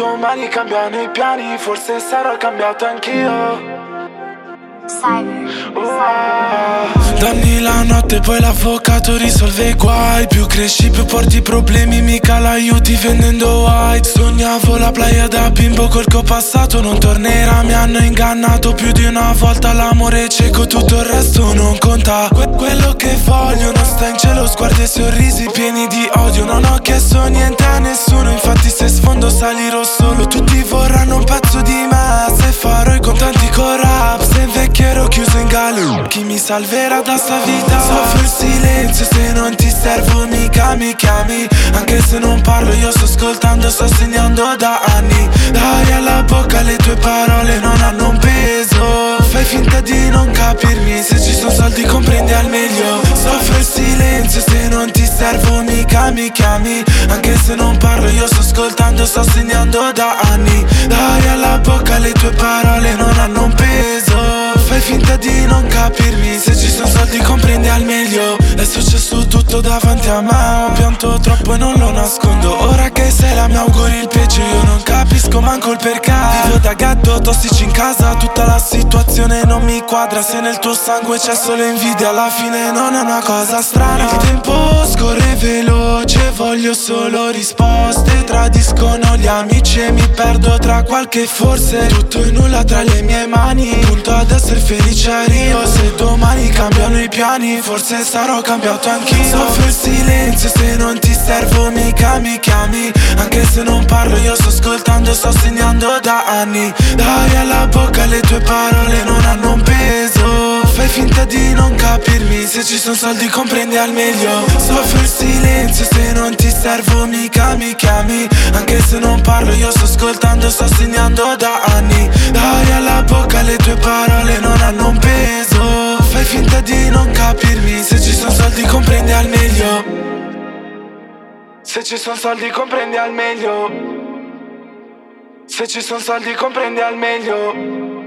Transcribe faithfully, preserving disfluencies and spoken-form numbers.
domani cambiano i piani, forse sarò cambiato anch'io. Danni la notte, poi l'avvocato risolve i guai. Più cresci, più porti problemi, mica l'aiuti vendendo white. Sognavo la playa da bimbo col che ho passato non tornerà. Mi hanno ingannato più di una volta, l'amore è cieco, tutto il resto non conta. Que- quello che voglio non sta in cielo, sguardi e sorrisi pieni di odio. Non ho chiesto niente a nessuno, infatti se sfondo salirò solo. Tutti vorranno un pezzo di me, se farò i contanti con rap, se invecchierò chiuso in gallo. Chi mi salverà da sta vita? Soffro il silenzio, se non ti servo mica mi chiami. Anche se non parlo io sto ascoltando, sto segnando da anni. Dai alla bocca, le tue parole non hanno un peso. Fai finta di non capirmi, se ci sono soldi comprendi al meglio. Soffro il silenzio, se non ti servo mica mi chiami. Anche se non parlo io sto ascoltando, sto segnando da anni. Dai alla bocca, le tue parole non hanno un peso. Fai finta di non capirmi, se ci sono soldi comprendi al meglio. È successo tutto davanti a me, ho pianto troppo e non lo nascondo. Ora che sei là mi auguri il peggio, io non capisco manco il perché. Vivo da ghetto, tossici in casa, tutta la situazione non mi quadra. Se nel tuo sangue c'è solo invidia, alla fine non è una cosa strana. Il tempo scorre veloce, voglio solo risposte. Tradiscono gli amici e mi perdo tra qualche forse. Tutto e nulla tra le mie mani, punto ad essere felice a Rio. Se domani cambiano i piani, forse sarò cambiato anch'io. Soffro il silenzio, se non ti servo mica mi chiami. Anche se non parlo io sto ascoltando, sto segnando da anni. Dai alla bocca, le tue parole non hanno un peso. Fai finta di non capirmi, se ci sono soldi comprendi al meglio. Soffro il silenzio, se non ti servo mica mi chiami. Anche se non parlo io sto ascoltando, sto segnando da anni. Dai alla bocca, le tue parole non hanno un peso. Fai finta di non capirmi, se ci sono soldi comprendi al meglio. Se ci sono soldi comprendi al meglio. Se ci sono soldi comprendi al meglio.